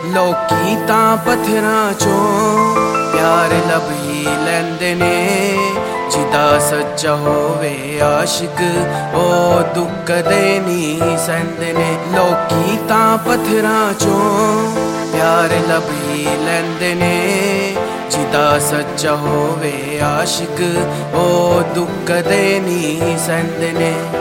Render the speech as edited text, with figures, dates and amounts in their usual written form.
ਲੋਕੀ ਤਾਂ ਪੱਥਰਾਂ ਚੋਂ ਪਿਆਰ ਲੱਭ ਹੀ ਲੈਂਦੇ ਨੇ, ਜਿਹਦਾ ਸੱਚਾ ਹੋਵੇ ਆਸ਼ਿਕ ਉਹ ਦੁੱਖ ਕਦੇ ਨਹੀਂ ਸਹਿੰਦੇ ਨੇ। ਲੋਕੀ ਤਾਂ ਪੱਥਰਾਂ ਚੋਂ ਪਿਆਰ ਲੱਭ ਹੀ ਲੈਂਦੇ ਨੇ, ਜਿਹਦਾ ਸੱਚਾ ਹੋਵੇ ਆਸ਼ਿਕ ਉਹ ਦੁੱਖ ਕਦੇ ਨਹੀਂ ਸਹਿੰਦੇ ਨੇ।